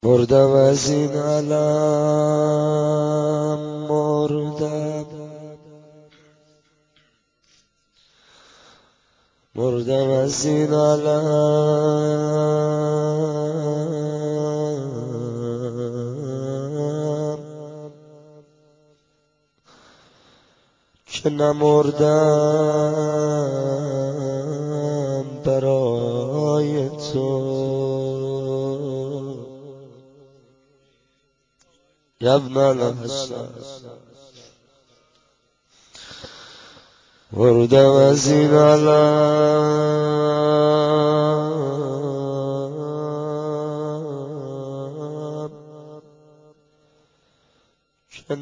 مردم از این عالم، مردم از این عالم که نمردم برای تو. یا ابن الحسن مردم از این عالم که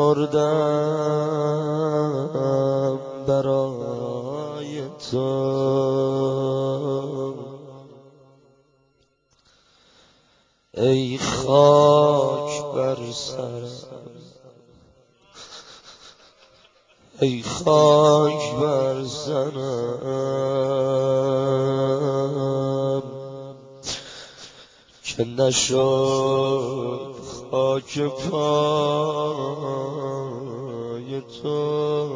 نمردم برای تو. ای خاک بر سرم، ای خاک بر سرم که نشد خاک پای تو.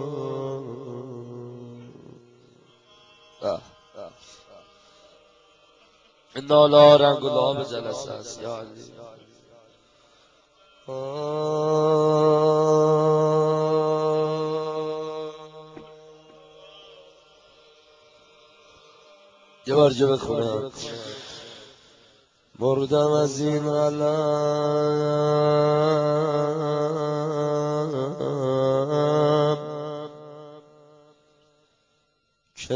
این ناله رنگ و لعاب جلسه است. یا علی یه بار جا بخونم. مردم از این عالم که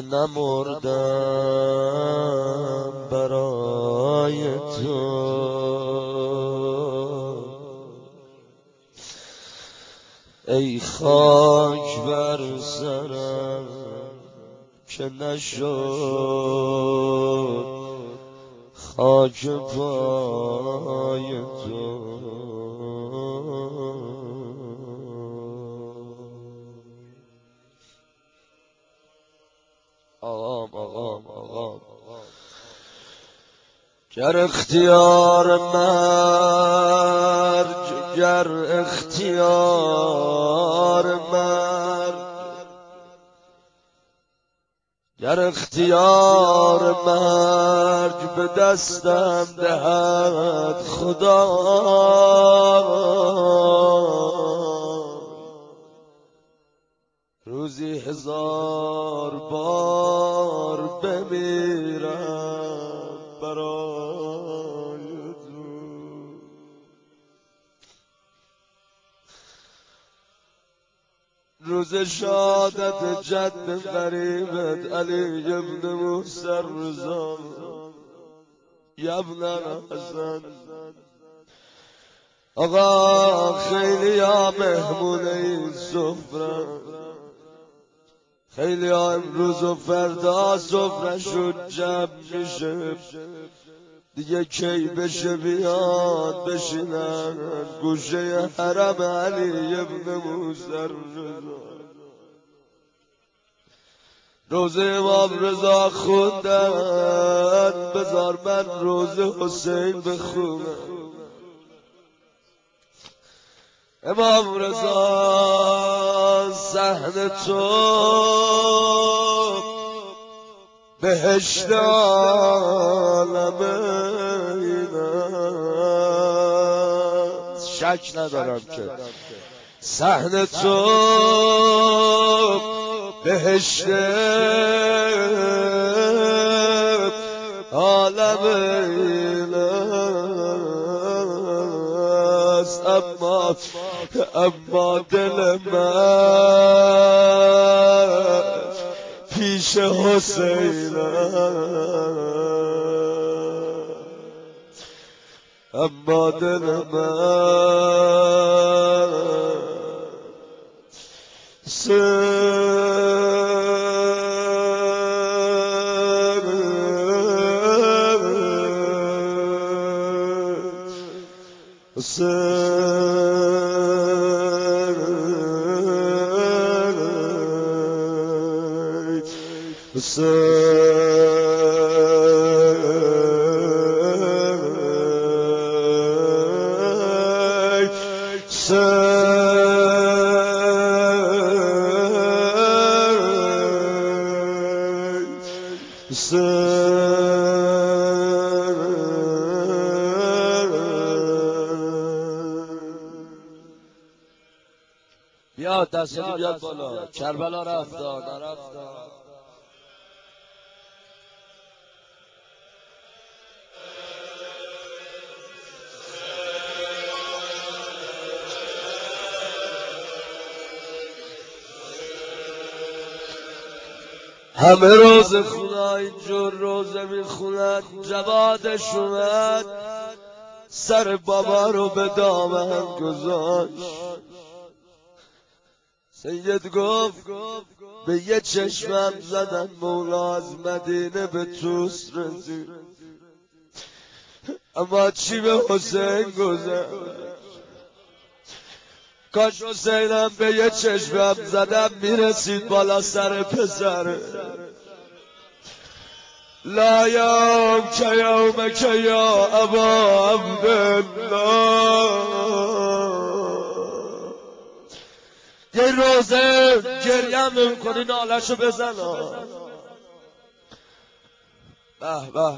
نمردم برای تو. ای خاک بر سرم که نشد خاک پای تو. آقام گر اختیار مرگ، گر اختیار مرگ، گر اختیار مرگ به دستم دهد خدا، روزی 1000 بار بمیرم برای تو. روز شهادت جد غریبت علی ابن موسی الرضا، یا ابن الحسن. آقا خیلی ها مهمون این سفره، خیلی ها امروز و فردا سفرشون جمع میشه، دیگه کی بشه بیاد بشینن گوشه حرم علی ابن موسی الرضا. روزه امام رضا خوندن، بذار من روزه حسین بخونم. امام رضا صحن تو بهشت عالم اینست، شک ندارم که صحن تو بهشت عالم اینست. اما دل من پیش حسین است، اما دل من بیا دستی بیاد بالا. کربلا رفتار نرفتار. همه روز خدا اینجور روزه میخونن. جوادش اومد سر بابا رو به دامن گذاشت. سید گفت به یه چشمم زدن مولا از مدینه به توس رسید، اما چی به حسین گذشت؟ کاش حسینم به یه چشمم زدم میرسید بالا سر پسره. لا یوم که یوم که یا ابا عبدالله. یه روزه گریم میکنی نالشو بزن. به به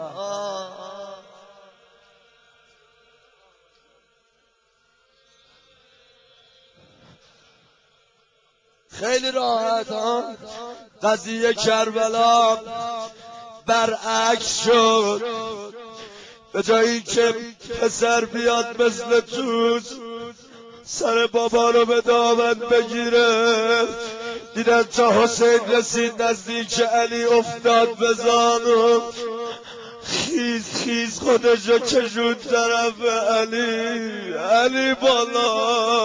خیلی راحت ها. قضیه کربلا برعکس شد. به جایی که پسر بیاد مثل توس سر بابا رو به دامن بگیره، دیدن تا حسین رسید نزدیک علی افتاد به زانو. خیز خیز خودشو کشون طرف علی. علی بالا،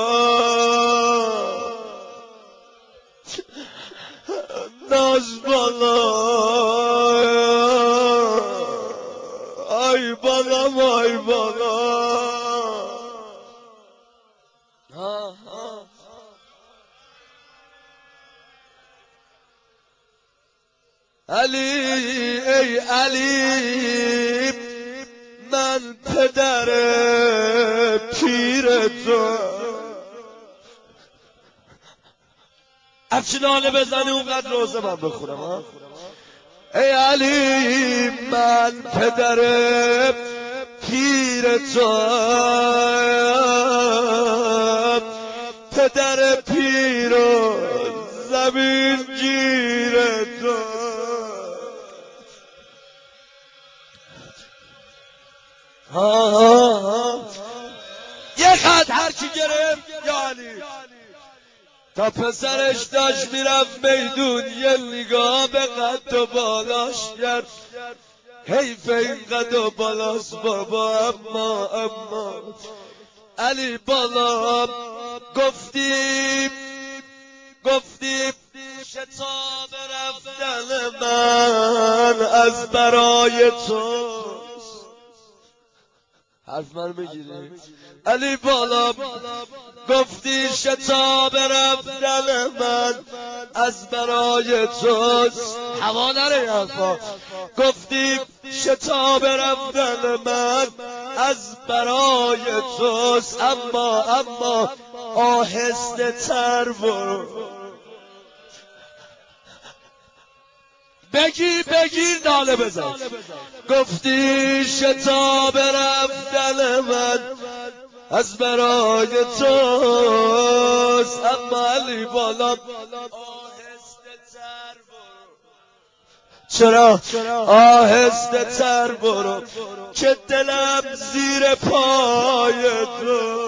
ناز بالا، آی بالا آی بالا. علی ای علی من پدر پیر تو. افشین ناله بزنی اونقدر روزه من بخورم. ای علی من پدر پیر تو، پدر پیر و زمین گیر تو. یه خط هر کی گرفت یا علی. تا پسرش داشت میرفت میدون یه نگاه به قد و بالاش کرد. حیف این قد و بالاست بابا، اما علی بالا گفتیم شتاب رفتن من از برای تو. حرف من میگیری؟ علی بالا گفتی شتاب رفتن من از برای توست. هوا نره حرفا. گفتی شتاب رفتن من از برای توست، اما آهسته تر برو. بگیر ناله بزن. گفتی شتاب رفتن من از برای توست، اما علی بالا آهسته تر برو. چرا آهسته تر برو که دلم زیر پای تو.